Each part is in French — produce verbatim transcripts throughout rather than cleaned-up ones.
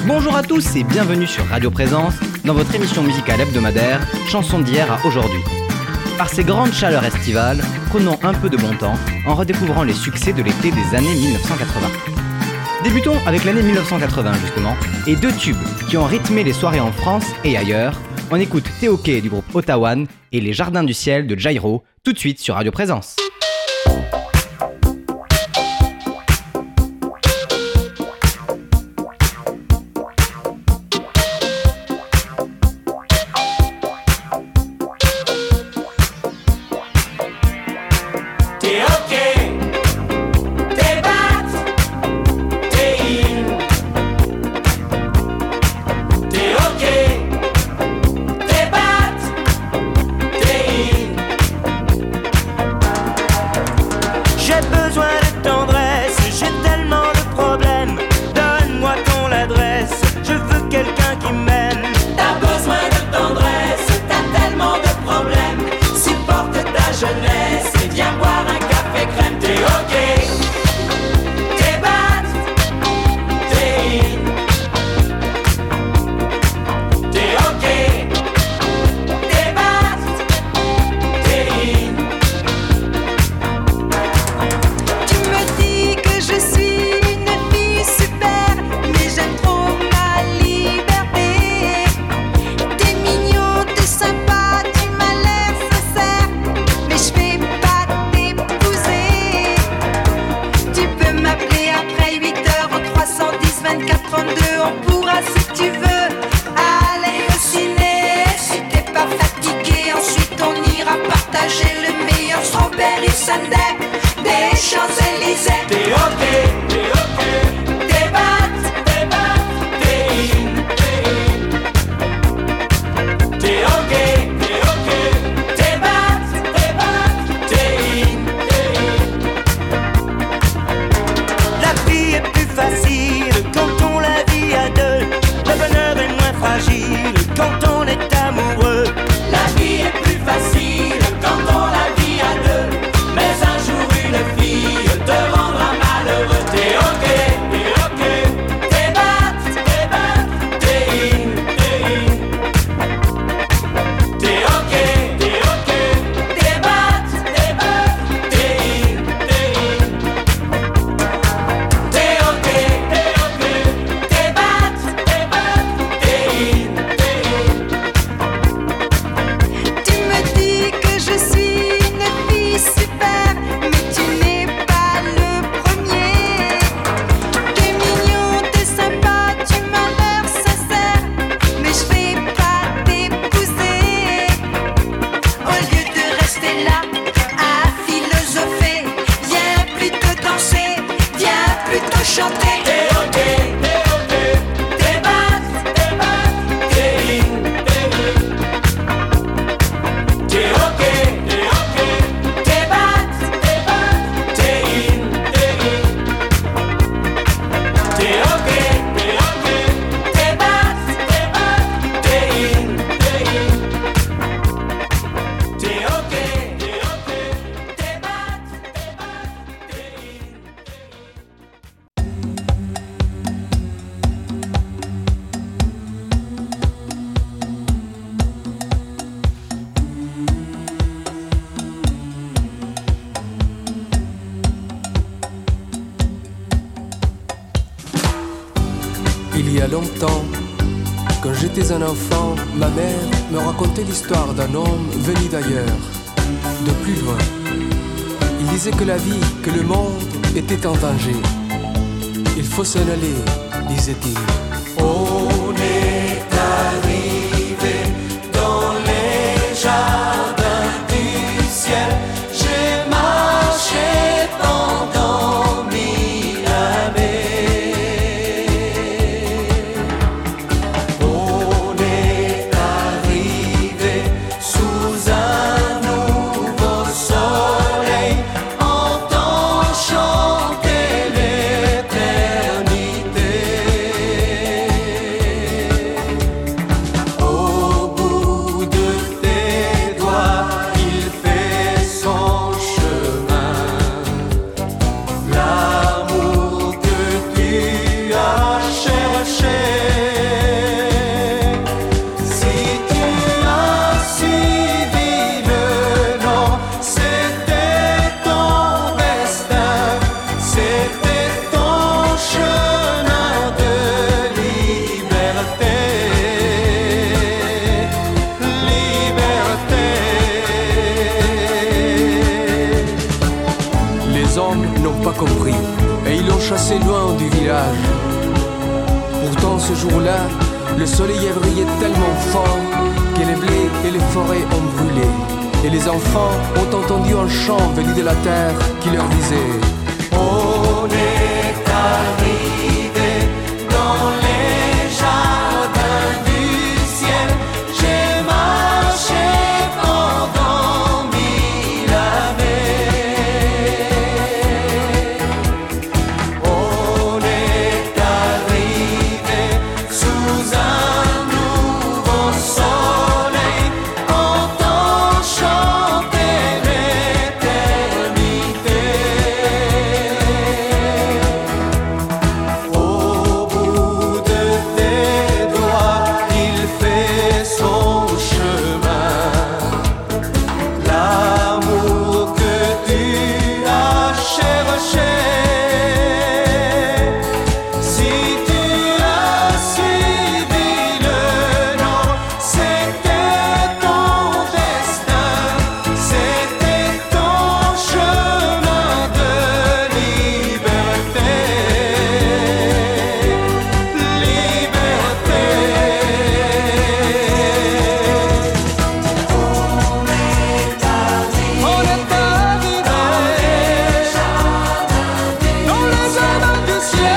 Bonjour à tous et bienvenue sur Radio Présence dans votre émission musicale hebdomadaire Chansons d'hier à aujourd'hui. Par ces grandes chaleurs estivales, prenons un peu de bon temps en redécouvrant les succès de l'été des années dix-neuf cent quatre-vingts. Débutons avec l'année dix-neuf cent quatre-vingts justement et deux tubes qui ont rythmé les soirées en France et ailleurs. On écoute T-OK du groupe Ottawan et Les Jardins du Ciel de Jairo tout de suite sur Radio Présence. Il y a longtemps, quand j'étais un enfant, ma mère me racontait l'histoire d'un homme venu d'ailleurs, de plus loin. Il disait que la vie, que le monde était en danger. Il faut s'en aller, disait-il. On est arrivé dans les jardins du ciel. J'ai marché pendant mille années. Chanter l'éternité. hommes n'ont pas compris et ils l'ont chassé loin du village. Pourtant ce jour-là, le soleil a brillé tellement fort que les blés et les forêts ont brûlé. Et les enfants ont entendu un chant venu de la terre qui leur disait: on est arrivé dans les jardins du ciel. J'ai marché pendant mille années. On est arrivé sous un nouveau soleil, entend chanter l'éternité. Au bout de tes doigts, il fait son chemin. L'amour que tu as cherché, si tu as suivi le nom, c'était ton destin, c'était ton chemin de liberté. Liberté. On est arrivé dans les jardins du ciel.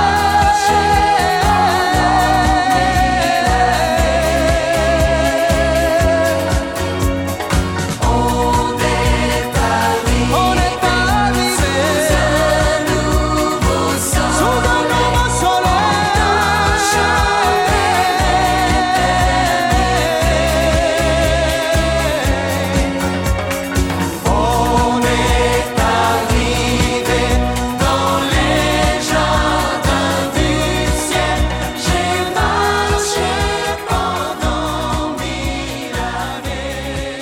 On est arrivé sous un nouveau soleil. On est arrivé dans les jardins du ciel. J'ai marché pendant mille années.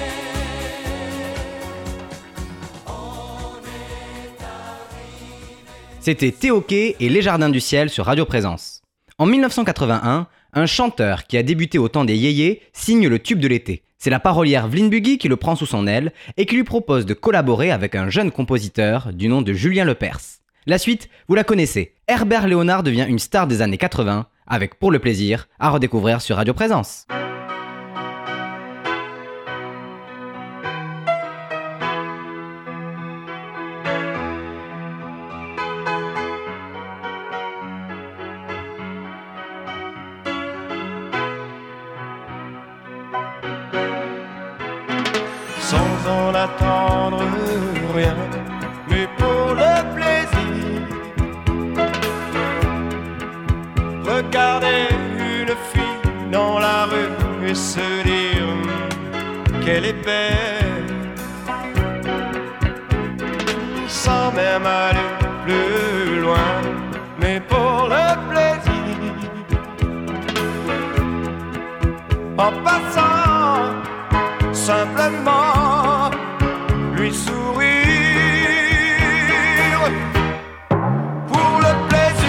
C'était Théoké et Les Jardins du Ciel sur Radio Présence. En mille neuf cent quatre-vingt-un, un chanteur qui a débuté au temps des yéyés signe le tube de l'été. C'est la parolière Vlyn Buggy qui le prend sous son aile et qui lui propose de collaborer avec un jeune compositeur du nom de Julien Lepers. La suite, vous la connaissez. Herbert Léonard devient une star des années quatre-vingts, avec Pour le plaisir, à redécouvrir sur Radio Présence. Sans en attendre rien, mais pour le plaisir. Regarder une fille dans la rue et se dire hum, qu'elle est belle, sans même aller plus loin, mais pour le plaisir. En passant, simplement lui sourire pour le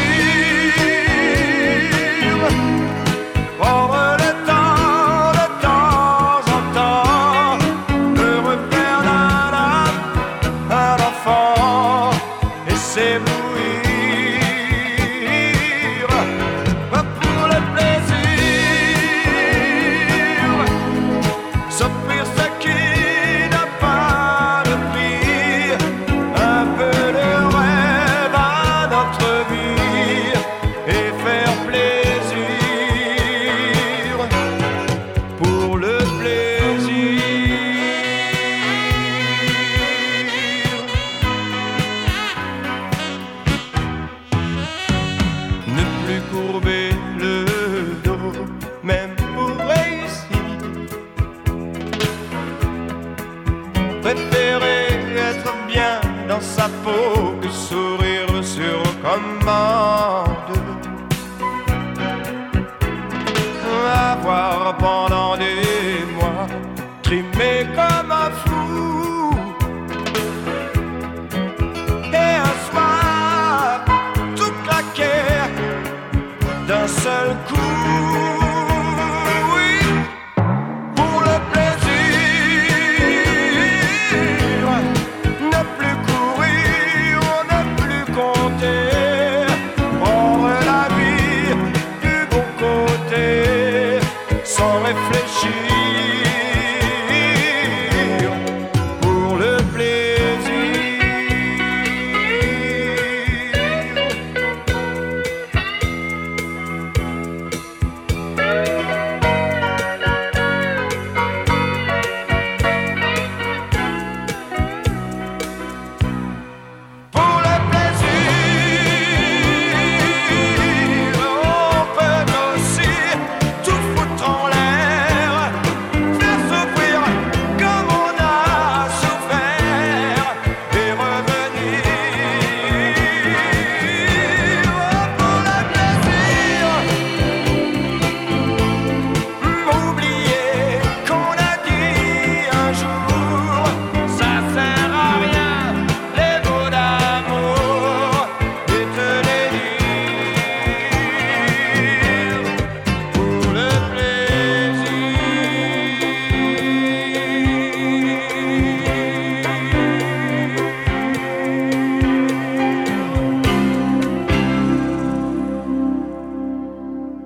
plaisir, prendre le temps de temps en temps de refaire d'un âme un enfant et s'éblouir pour le plaisir, s'offrir ce qui n'a pas de prix, un peu de rêve à notre vie et faire plaisir pour le plaisir. Ne plus courber le dos, même pour réussir. Préférer être bien dans sa peau que sourire sur commande. Avoir pendant des mois trimé comme un fou, et un soir tout claquer d'un seul coup. Oui, pour le plaisir, ne plus courir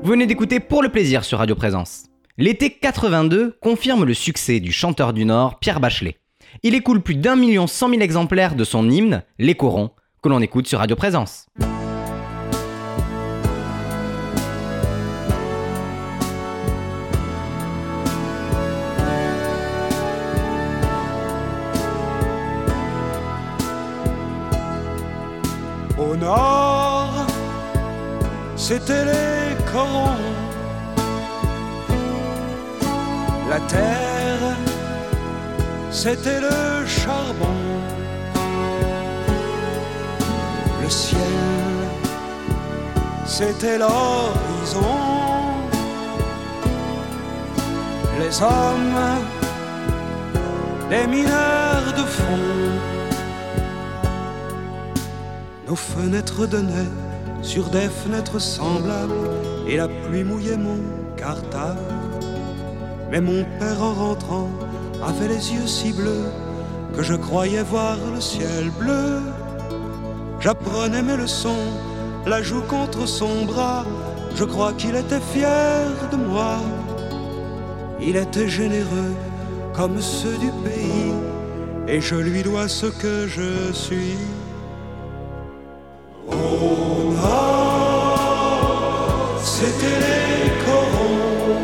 Vous venez d'écouter Pour le plaisir sur Radio Présence. L'été quatre-vingt-deux confirme le succès du chanteur du Nord, Pierre Bachelet. Il écoule plus d'un million cent mille exemplaires de son hymne, Les Corons, que l'on écoute sur Radio Présence. Au nord, c'était les corons. La terre, c'était le charbon. Le ciel, c'était l'horizon. Les hommes, des mineurs de fond. Nos fenêtres donnaient sur des fenêtres semblables, et la pluie mouillait mon cartable. Mais mon père en rentrant avait les yeux si bleus que je croyais voir le ciel bleu. J'apprenais mes leçons, la joue contre son bras. Je crois qu'il était fier de moi. Il était généreux comme ceux du pays, et je lui dois ce que je suis. Au nord, c'était les corons.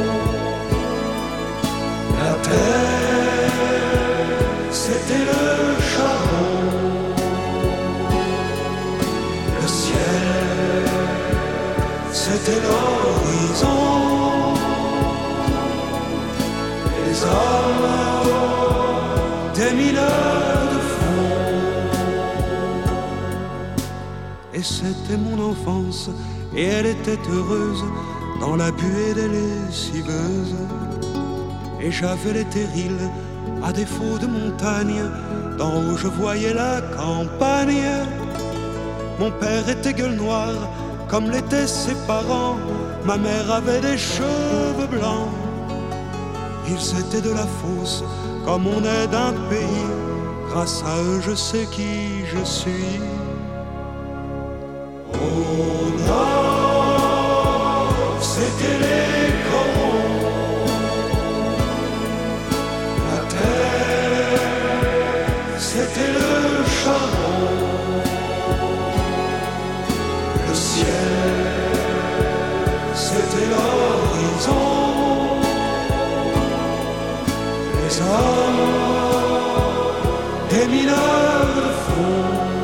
La terre, c'était le charbon. Le ciel, c'était l'horizon. Les hommes, des mineurs de fond. Et c'était mon enfance, et elle était heureuse dans la buée des lessiveuses. Et j'avais les terrils, à défaut de montagne, d'en haut je voyais la campagne. Mon père était gueule noire, comme l'étaient ses parents. Ma mère avait des cheveux blancs. Ils étaient de la fosse, comme on est d'un pays. Grâce à eux je sais qui je suis. Au nord, c'était les corons. La terre, c'était le charbon. Le ciel, c'était l'horizon. Les hommes, des mineurs de fond.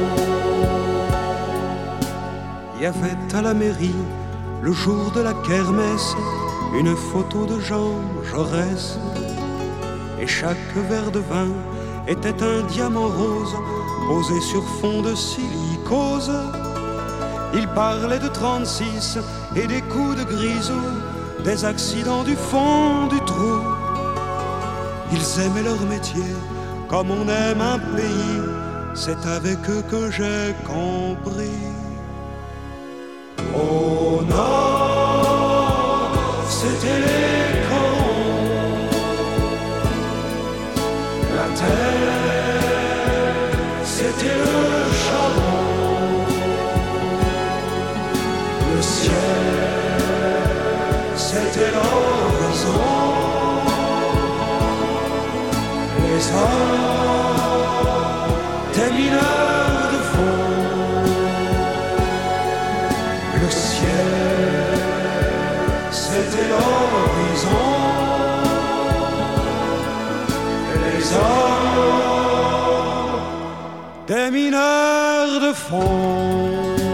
Il y avait à la mairie, le jour de la kermesse, une photo de Jean Jaurès. Et chaque verre de vin était un diamant rose, posé sur fond de silicose. Il parlait de trente-six et des coups de grisou, des accidents du fond du trou. Ils aimaient leur métier comme on aime un pays, c'est avec eux que j'ai compris. Au nord, c'était les corons. La terre, c'était le charbon. Le ciel, c'était l'horizon. Les hommes, des mineurs de fond. Le ciel, c'était l'horizon. Les hommes, des mineurs de fond.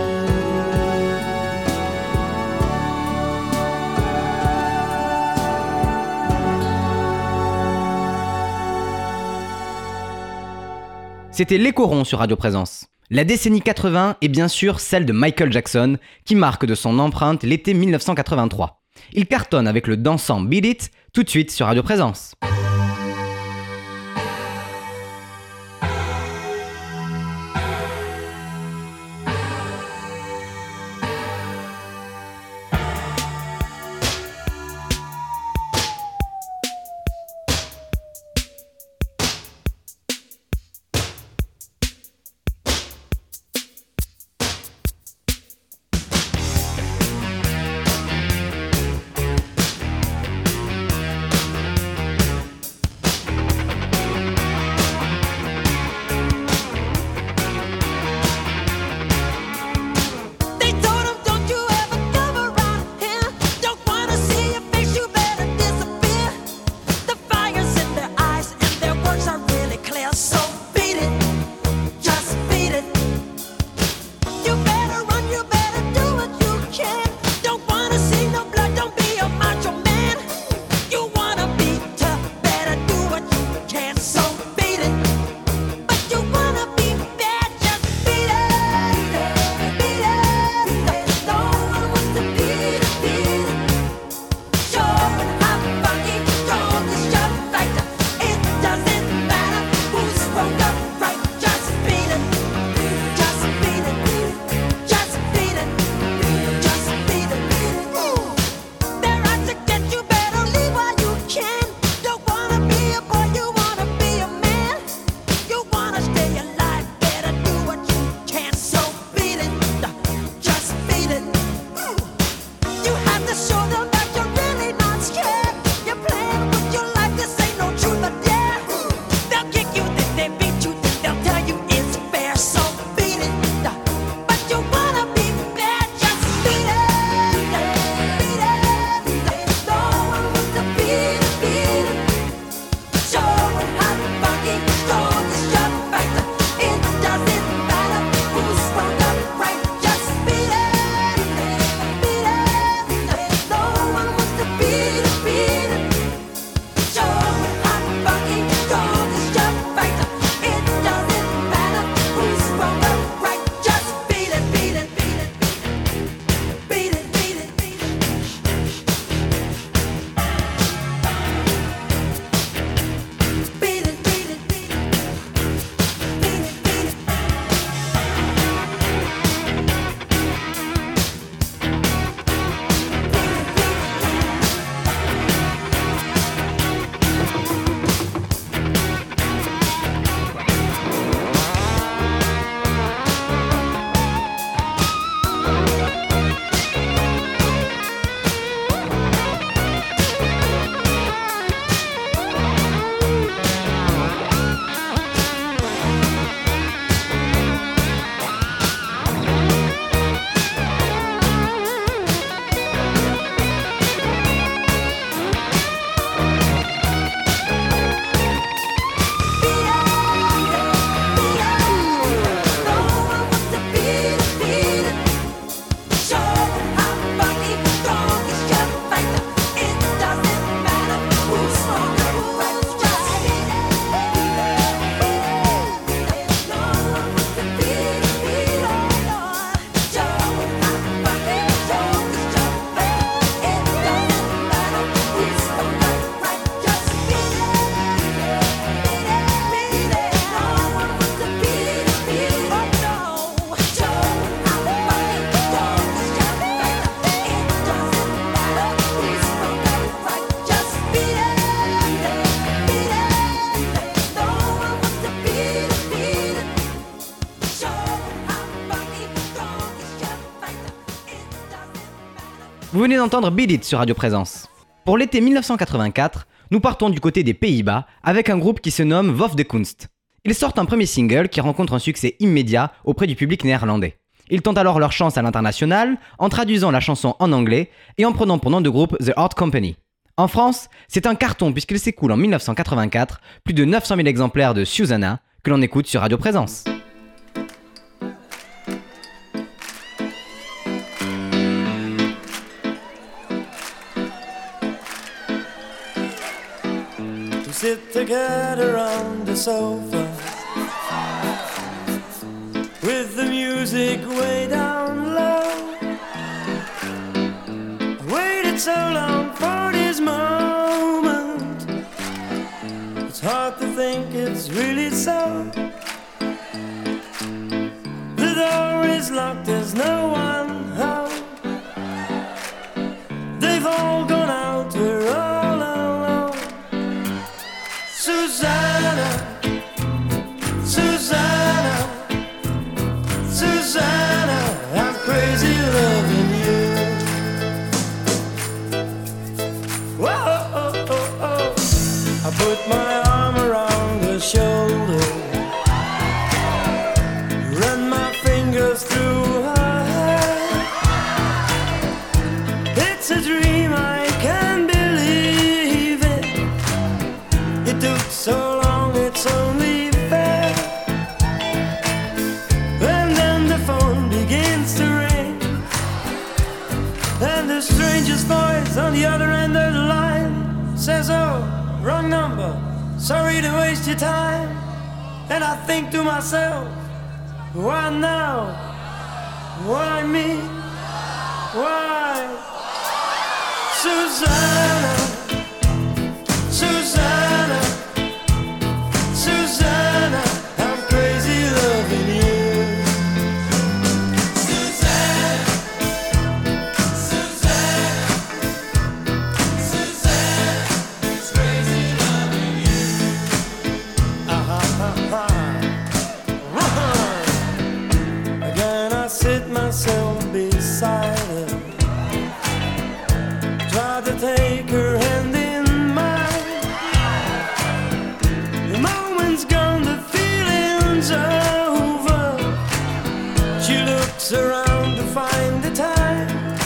C'était Les Corons sur Radio Présence. La décennie quatre-vingts est bien sûr celle de Michael Jackson, qui marque de son empreinte l'été dix-neuf cent quatre-vingt-trois. Il cartonne avec le dansant Beat It, tout de suite sur Radio Présence. Vous venez d'entendre Beat It sur Radio Présence. Pour l'été dix-neuf cent quatre-vingt-quatre, nous partons du côté des Pays-Bas avec un groupe qui se nomme Wof de Kunst. Ils sortent un premier single qui rencontre un succès immédiat auprès du public néerlandais. Ils tentent alors leur chance à l'international en traduisant la chanson en anglais et en prenant pour nom de groupe The Art Company. En France, c'est un carton puisqu'il s'écoule en dix-neuf cent quatre-vingt-quatre plus de neuf cent mille exemplaires de Susanna que l'on écoute sur Radio Présence. Sit together on the sofa with the music way down low. I waited so long for this moment. It's hard to think it's really so. The door is locked, there's no one home. They've all gone out, we're all alone. Susanna, Susanna, Susanna, I'm crazy loving you. Whoa, oh, oh, oh. I put my arm around her shoulder, run my fingers through her hair. It's a dream, I can't believe it. It took so long, it's only fair. And then the phone begins to ring, and the stranger's voice on the other end of the line says, oh, wrong number, sorry to waste your time. And I think to myself, why now? Why me? Why? Susanna, Susanna, Susanna, I'm crazy loving you. Susanna, Susanna, Susanna, it's crazy loving you. Ah-ha-ha-ha. Uh-huh. Again I sit myself beside her, try to take her hand in mine. The moment's gone, the feeling's over. She looks around to find the time.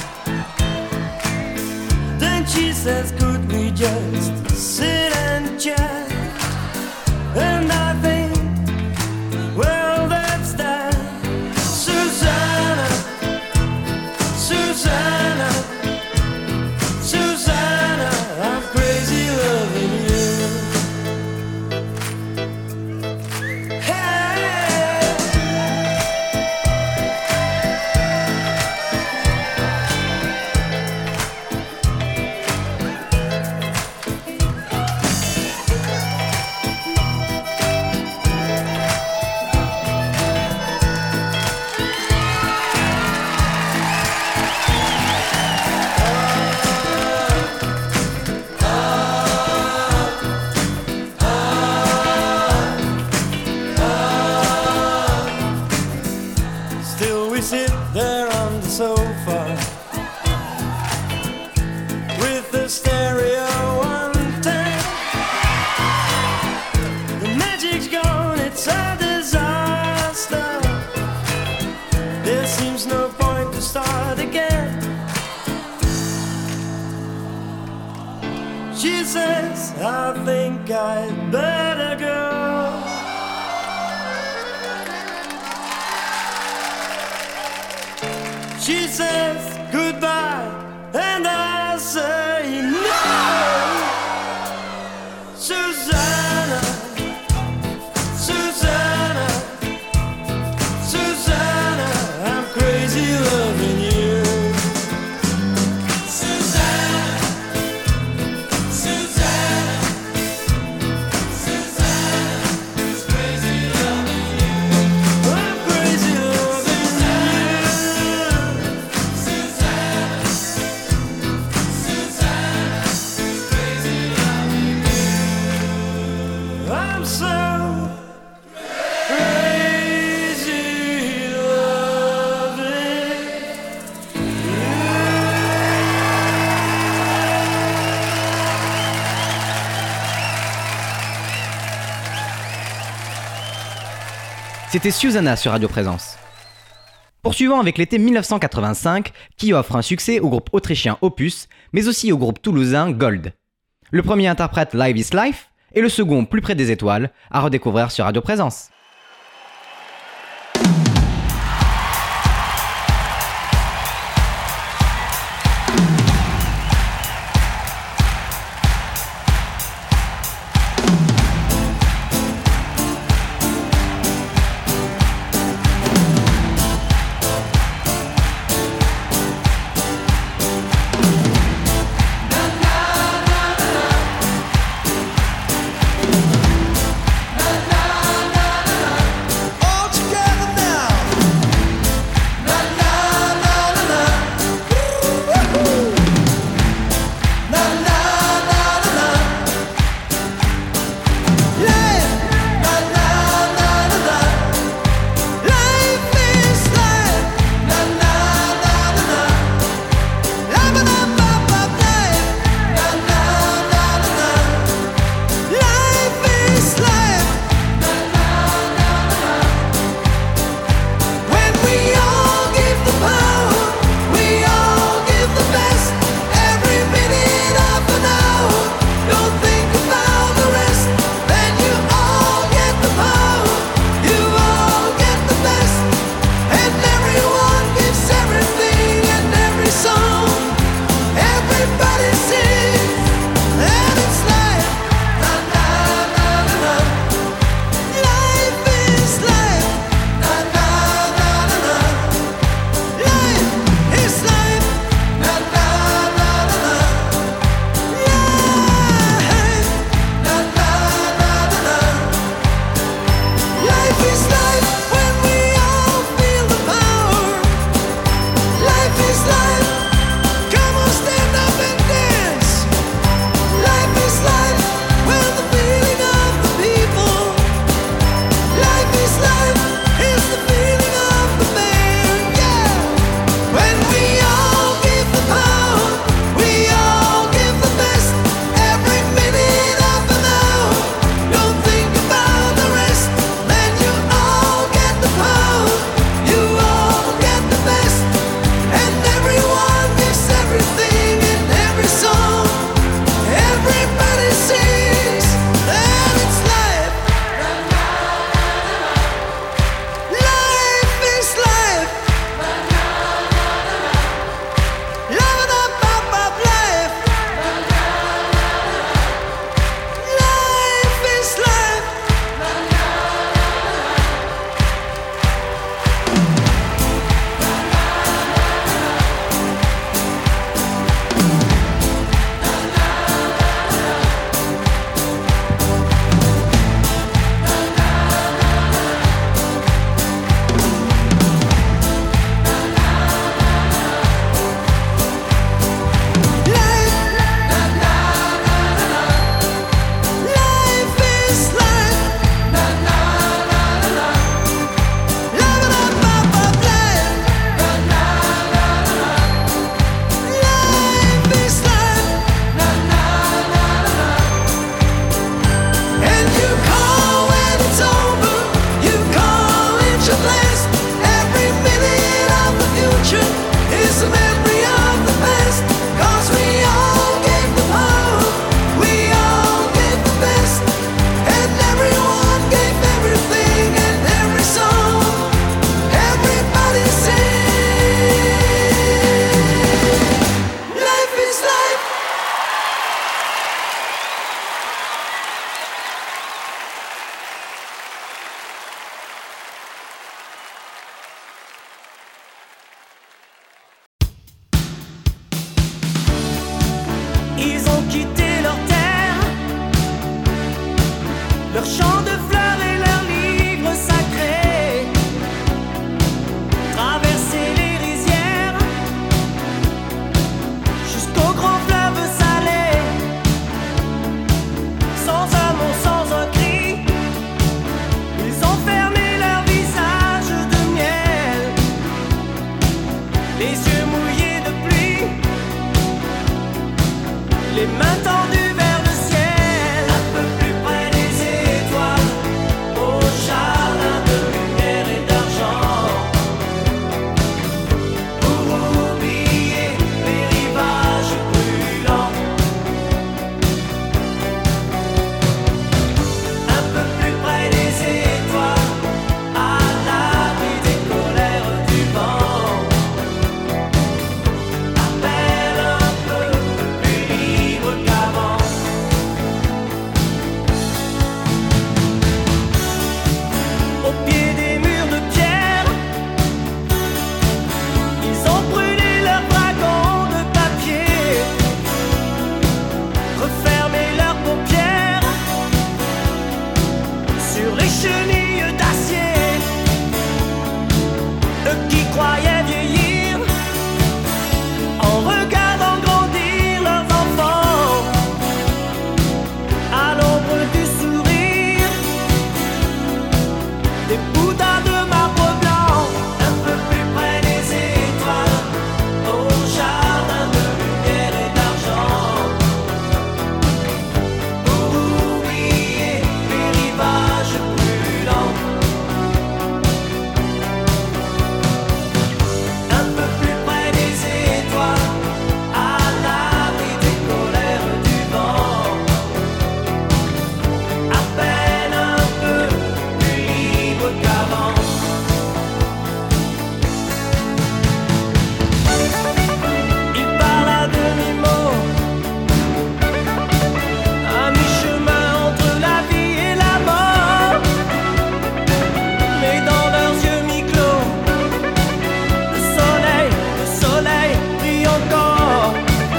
Then she says, could we just sit and chat? And I think, well, that's that. Susanna, Susanna, Susanna, I'm crazy loving you. Hey. Still we sit there on the sofa with the stereo on ten. The magic's gone, it's a disaster. There seems no point to start again. She says, I think I'd better go. She says goodbye, and I say no. Susanna, Susanna, Susanna, I'm crazy loving you. Susanna, Susanna, Susanna, it's crazy loving you. I'm crazy loving you. Susanna, Susanna, it's crazy loving you. I'm so crazy loving you. C'était Susanna sur Radio Présence. Poursuivons avec l'été mille neuf cent quatre-vingt-cinq, qui offre un succès au groupe autrichien Opus, mais aussi au groupe toulousain Gold. Le premier interprète Live is Life, et le second Plus près des étoiles, à redécouvrir sur Radio Présence. Jardin de lumière. eux qui croyaient vieillir en regardant grandir leurs enfants à l'ombre du sourire des bouddhas de marbre blanc, un peu plus près des étoiles, au jardin de lumière et d'argent, pour oublier les rivages brûlants. Un peu plus près des étoiles, à l'abri des colères du vent, à peine un peu plus libre qu'avant. Il parle à demi-mot, à mi-chemin entre la vie et la mort, mais dans leurs yeux mi-clos, le soleil, le soleil brille encore.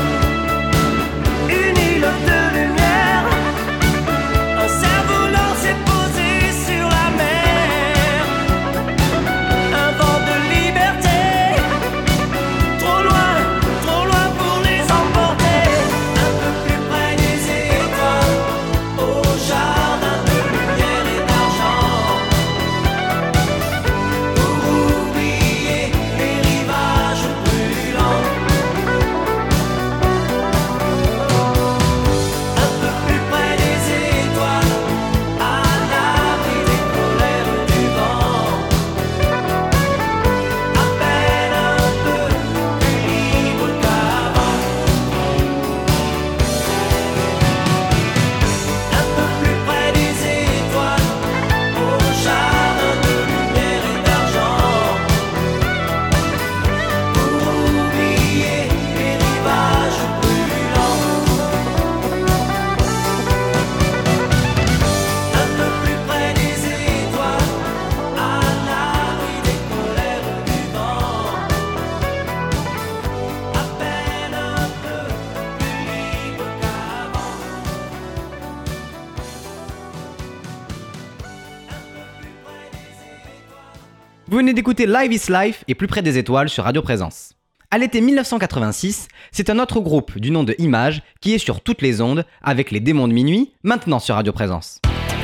Une île de lumière, un cerf-volant s'est posé sur la mer. Un vent de liberté, trop loin, trop loin pour les emporter. Un peu plus près des étoiles, au jardin de lumière et d'argent, pour oublier les rivages brûlants. Un peu plus près des étoiles, à l'abri des colères du vent, à peine un peu plus libre qu'avant. Un peu plus près des étoiles, au jardin de lumière et d'argent, pour oublier les rivages brûlants. Un peu plus près des étoiles, à l'abri des colères du vent, à peine un peu plus libre qu'avant. Vous venez d'écouter Live is Life et Plus près des étoiles sur Radio Présence. À l'été mille neuf cent quatre-vingt-six, c'est un autre groupe du nom de Image qui est sur toutes les ondes avec Les Démons de Minuit, maintenant sur Radio Présence.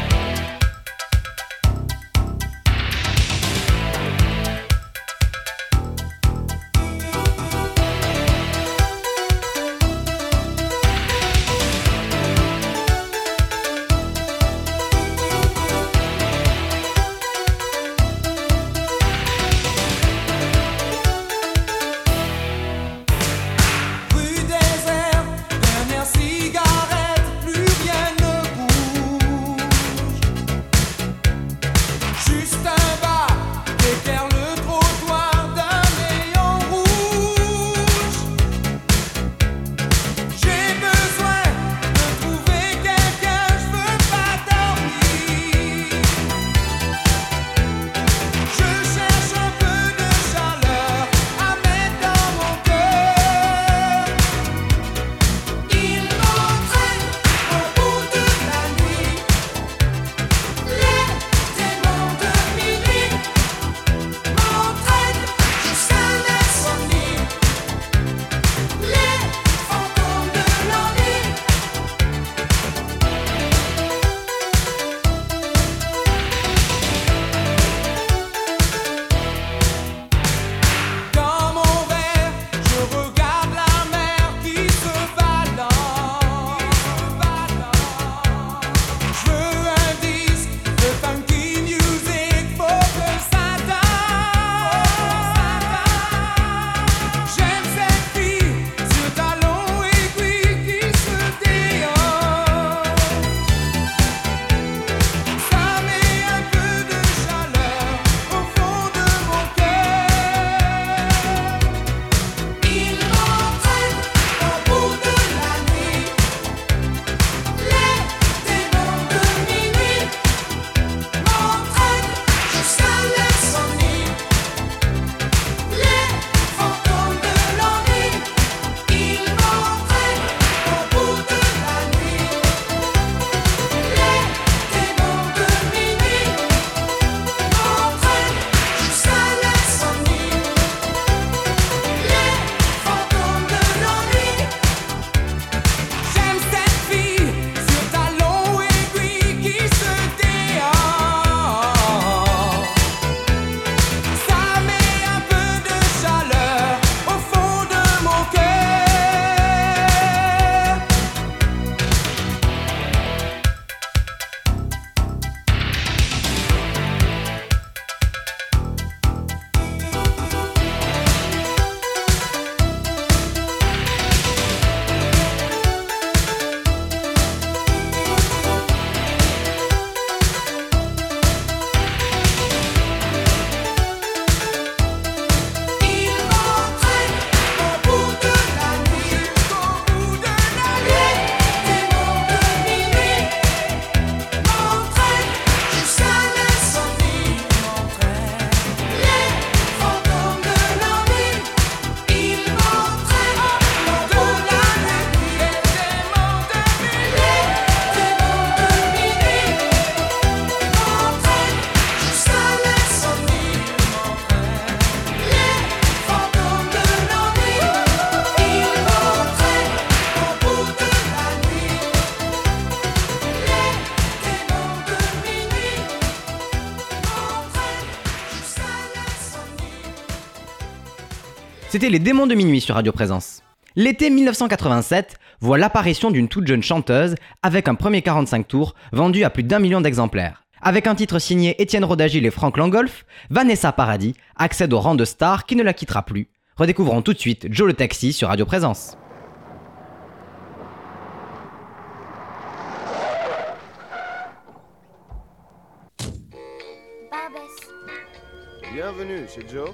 Rue désert, dernière cigarette, plus rien ne bouge. C'était les Démons de minuit sur Radio Présence. L'été mille neuf cent quatre-vingt-sept voit l'apparition d'une toute jeune chanteuse avec un premier quarante-cinq tours vendu à plus d'un million d'exemplaires. Avec un titre signé Étienne Rodagil et Franck Langolf, Vanessa Paradis accède au rang de star qui ne la quittera plus. Redécouvrons tout de suite Joe le Taxi sur Radio Présence. Bienvenue chez Joe.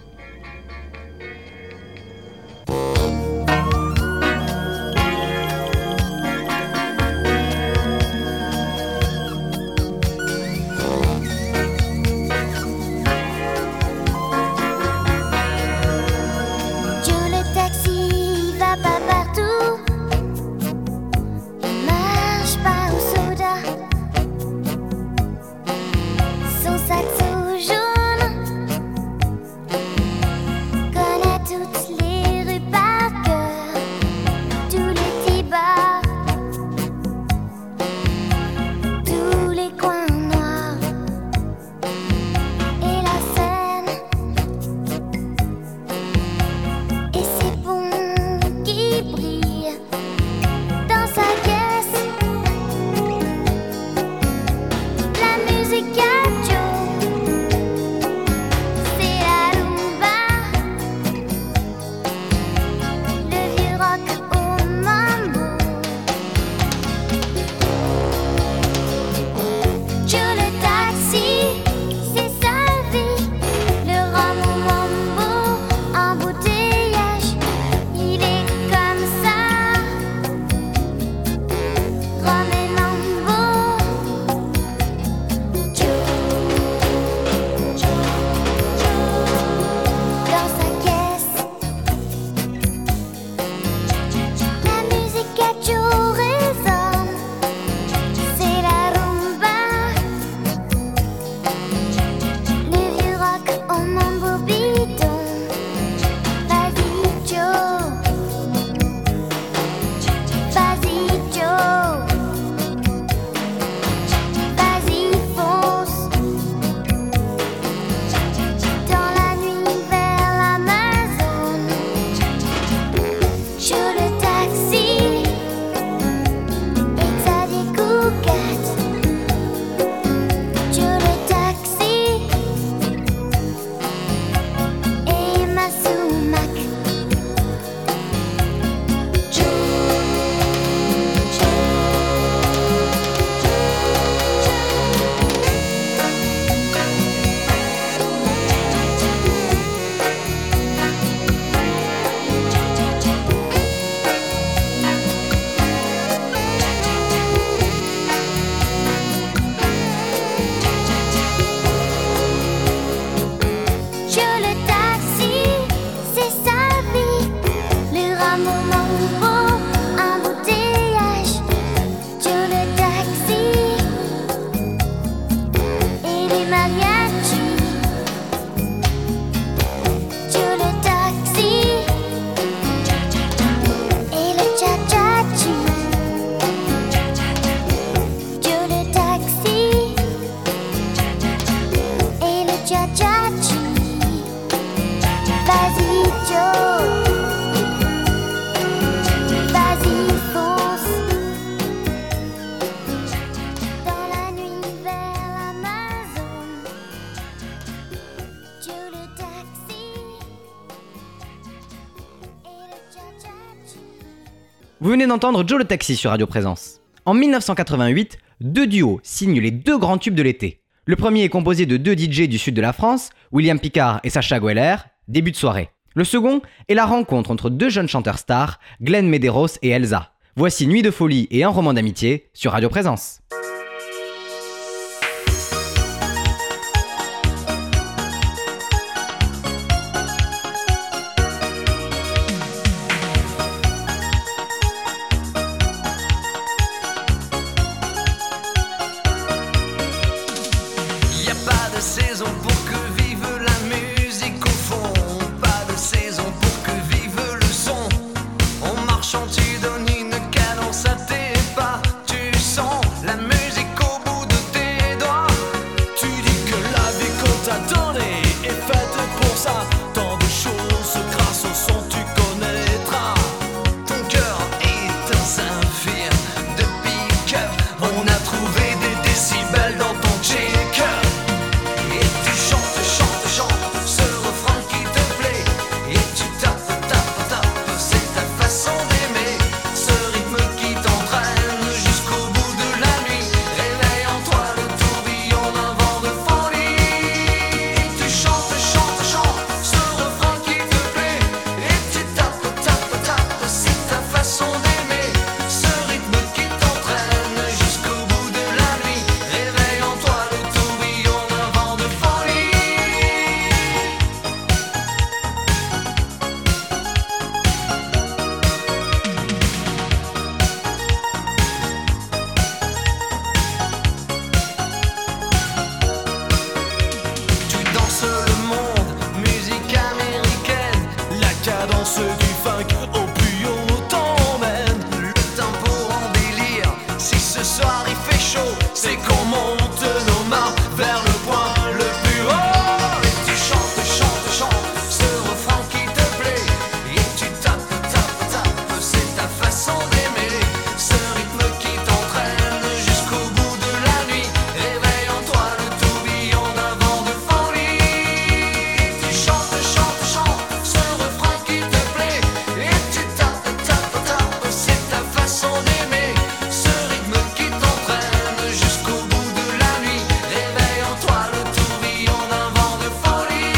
Vous venez d'entendre Joe le Taxi sur Radio Présence. En mille neuf cent quatre-vingt-huit, deux duos signent les deux grands tubes de l'été. Le premier est composé de deux D J du sud de la France, William Picard et Sacha Gueller, début de soirée. Le second est la rencontre entre deux jeunes chanteurs stars, Glenn Medeiros et Elsa. Voici Nuit de folie et un roman d'amitié sur Radio Présence. La danse du funk au plus haut t'emmène. Le tempo en délire, si ce soir il fait chaud, c'est qu'on monte nos mains vers le point le plus haut. Et tu chantes, chantes, chantes ce refrain qui te plaît. Et tu tapes, tapes, tapes, c'est ta façon d'aimer. Ce rythme qui t'entraîne jusqu'au bout de la nuit. Réveille en toi le tourbillon d'un vent de folie. Et tu chantes, chantes, chantes ce refrain qui te plaît. Et tu tapes, tapes, tapes, c'est ta façon d'aimer. Ce rythme qui t'entraîne jusqu'au bout de la nuit. Réveille en toi le tourbillon d'un vent de folie.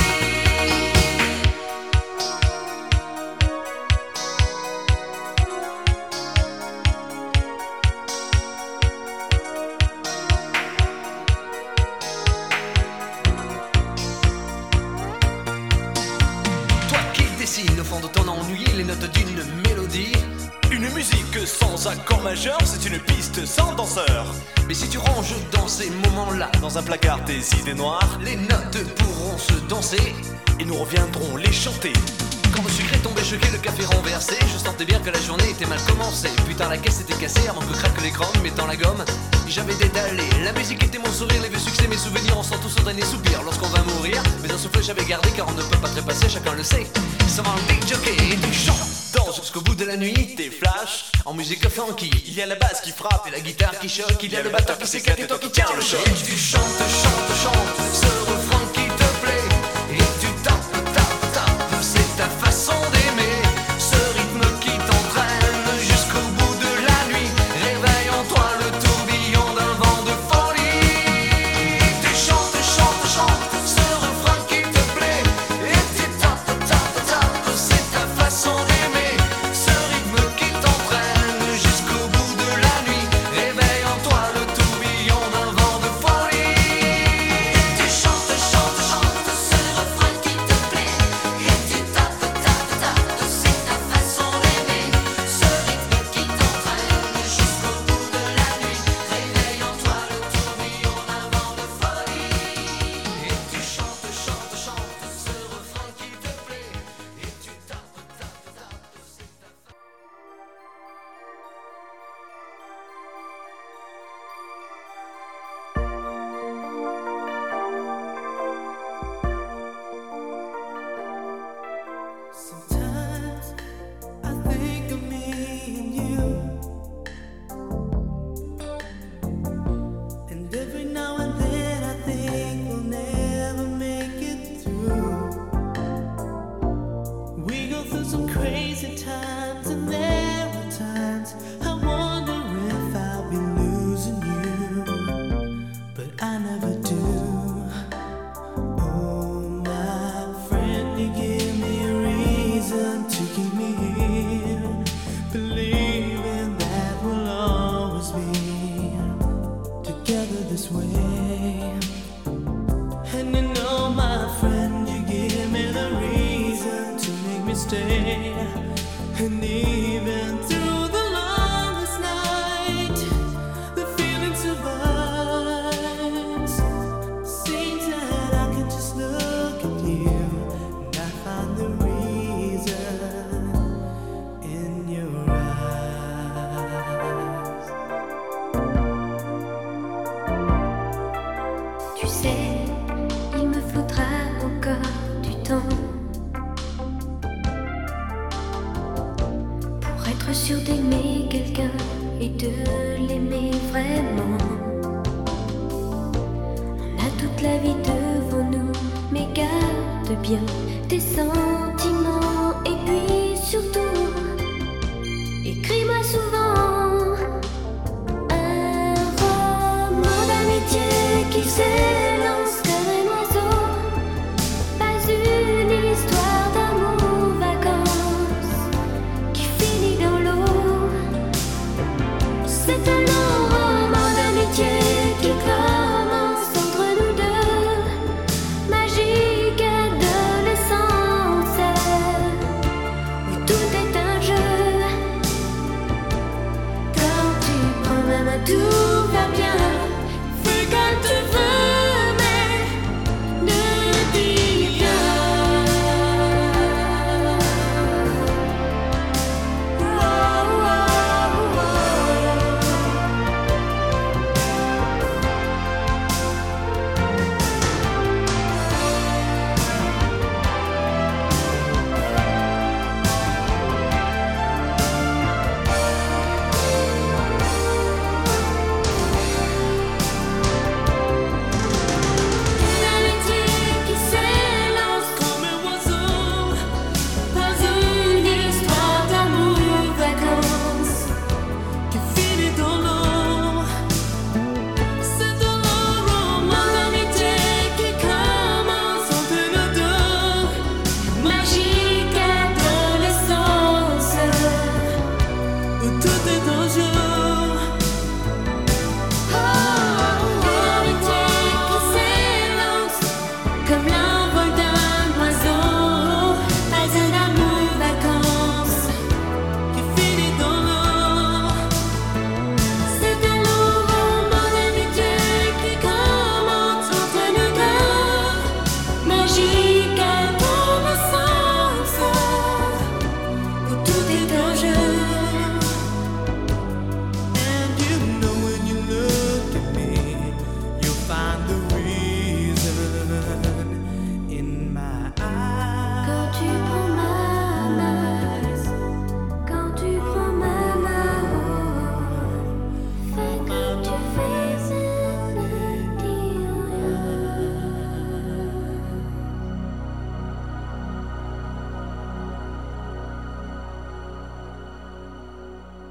Toi qui dessines au fond de ton ennui les notes d'une mélodie. Une musique sans accord majeur, c'est une piste sans danseur. Mais si tu ranges dans ces moments-là dans un placard tes idées noires, les notes pourront se danser et nous reviendrons les chanter. Quand le sucre est tombé choqué, le café renversé, je sentais bien que la journée était mal commencée. Putain, la caisse était cassée avant que craque l'écran, mettant la gomme. J'avais détalé, la musique était mon sourire, les vieux succès, mes souvenirs, on sent tous au dernier soupir. Lorsqu'on va mourir, mais un souffle j'avais gardé car on ne peut pas trépasser, chacun le sait. Ça va un big jockey et tu chantes. Danse jusqu'au bout de la nuit, tes flashs en musique funky. Il y a la basse qui frappe et la guitare qui choque. Il y a le batteur qui s'éclate et toi qui tiens le choc. Et tu chantes, chantes, chantes ce refrain qui te plaît. Et tu tapes, tapes, tapes, c'est ta façon d'aimer. Ce rythme qui t'entraîne jusqu'au bout de la nuit. Réveille en toi le tourbillon d'un vent de folie. Et tu chantes, chantes, chantes ce refrain qui te plaît. Et tu tapes, tapes, tapes, c'est ta façon d'aimer. Ce rythme qui t'entraîne jusqu'au bout de la nuit. Réveille en toi le tourbillon d'un vent de folie. Et tu chantes, chantes, chantes ce refrain qui te plaît. Et tu tapes, tapes, tapes, c'est ta façon d'aimer. Ce rythme qui t'entraîne jusqu'au bout de la nuit. Réveille en toi le tourbillon d'un vent de folie. Et tu chantes, chantes, chantes ce refrain qui te plaît. Et tu tapes, tapes, tapes, c'est ta Sometimes I think of me and you, and every now and then I think we'll never make it through. We go through some crazy times, and there are times I wonder if I'll be losing you, but I never do. Oh, my friend, you give me a reason to keep me here, believing that we'll always be together this way. And you know, my friend, you give me the reason to make me stay. And even through the longest night, the feeling survives. Seems that I can just look at you and I find the reason in your eyes. Tu sais, il me faudra encore du temps pour être sûr d'aimer quelqu'un et de l'aimer vraiment. On a toute la vie devant nous, mais garde bien tes sentiments. Et puis surtout, écris-moi souvent un roman d'amitié qui s'élance comme un oiseau. Pas une histoire d'amour vacances qui finit dans l'eau. C'est un long roman d'amitié qui commence entre nous deux. Magique adolescence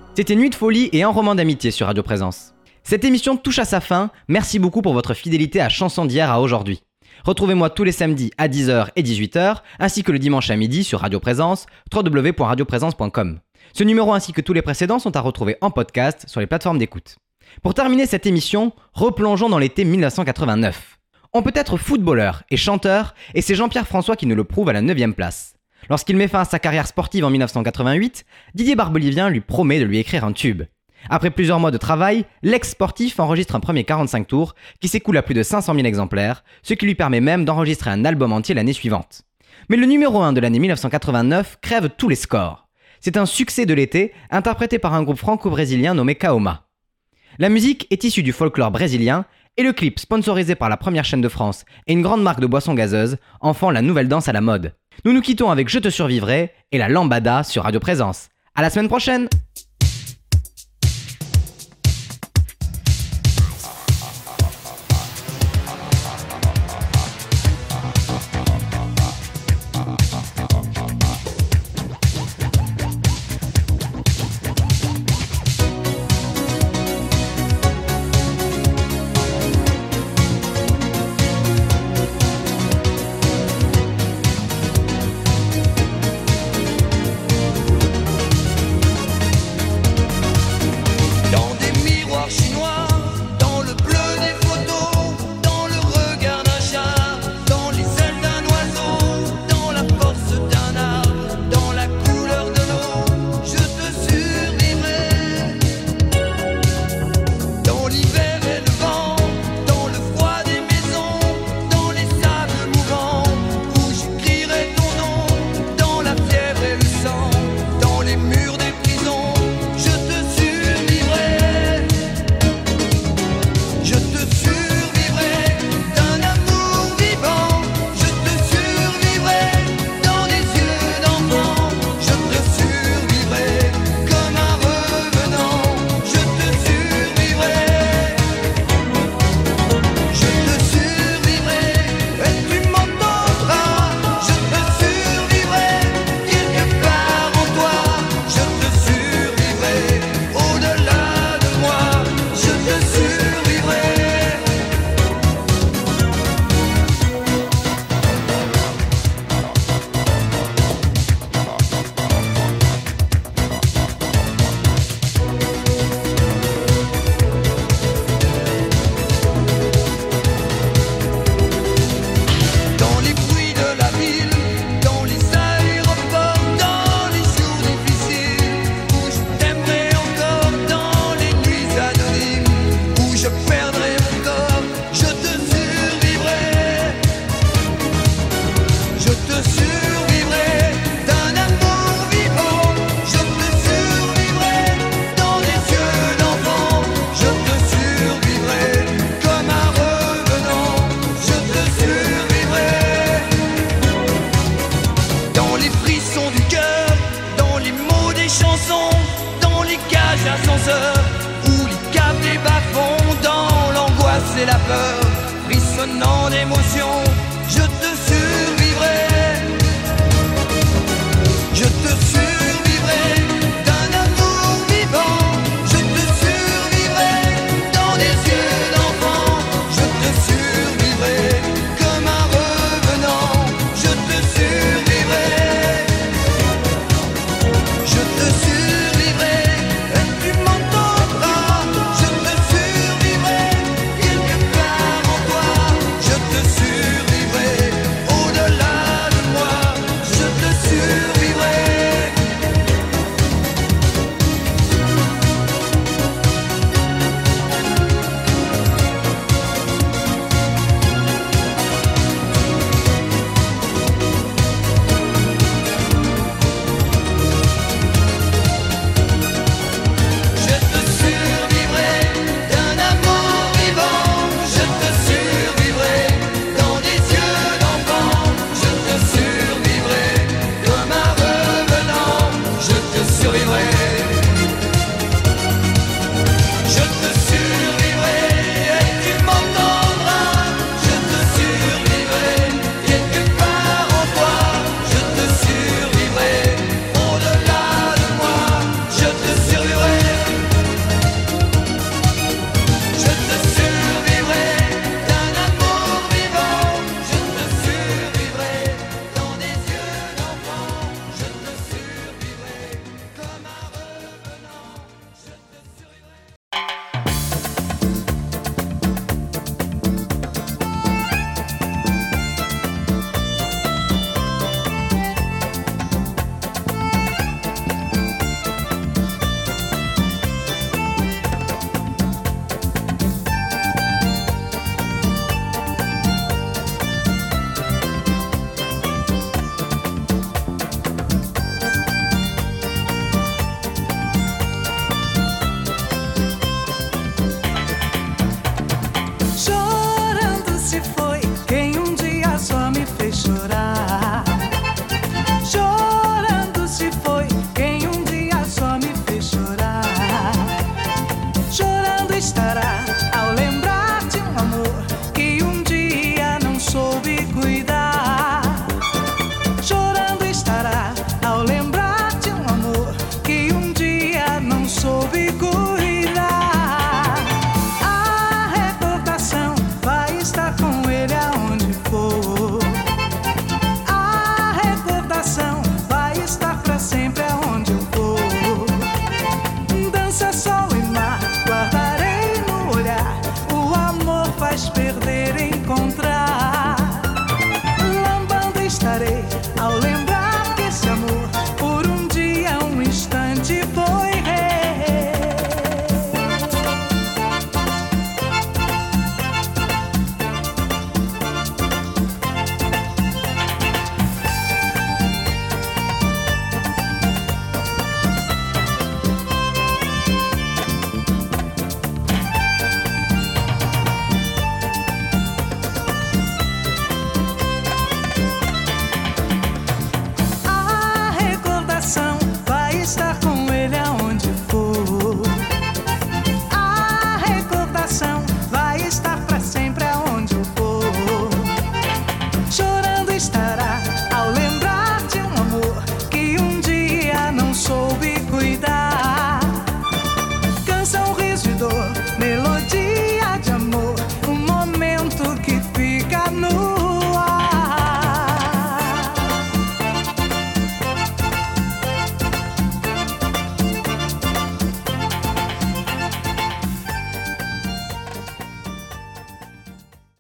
C'était Nuit de folie et un roman d'amitié sur Radio Présence. Cette émission touche à sa fin, merci beaucoup pour votre fidélité à Chansons d'hier à aujourd'hui. Retrouvez-moi tous les samedis à dix heures et dix-huit heures, ainsi que le dimanche à midi sur Radio Présence, w w w point radio présence point com. Ce numéro ainsi que tous les précédents sont à retrouver en podcast sur les plateformes d'écoute. Pour terminer cette émission, replongeons dans l'été dix-neuf cent quatre-vingt-neuf. On peut être footballeur et chanteur, et c'est Jean-Pierre François qui nous le prouve à la neuvième place. Lorsqu'il met fin à sa carrière sportive en dix-neuf cent quatre-vingt-huit, Didier Barbelivien lui promet de lui écrire un tube. Après plusieurs mois de travail, l'ex-sportif enregistre un premier quarante-cinq tours qui s'écoule à plus de cinq cent mille exemplaires, ce qui lui permet même d'enregistrer un album entier l'année suivante. Mais le numéro un de l'année dix-neuf cent quatre-vingt-neuf crève tous les scores. C'est un succès de l'été, interprété par un groupe franco-brésilien nommé Kaoma. La musique est issue du folklore brésilien, et le clip, sponsorisé par la première chaîne de France et une grande marque de boissons gazeuses, en font la nouvelle danse à la mode. Nous nous quittons avec Je te survivrai et la lambada sur Radio Présence. À la semaine prochaine! Où les câbles et bas-fonds dans l'angoisse et la peur, frissonnant d'émotion.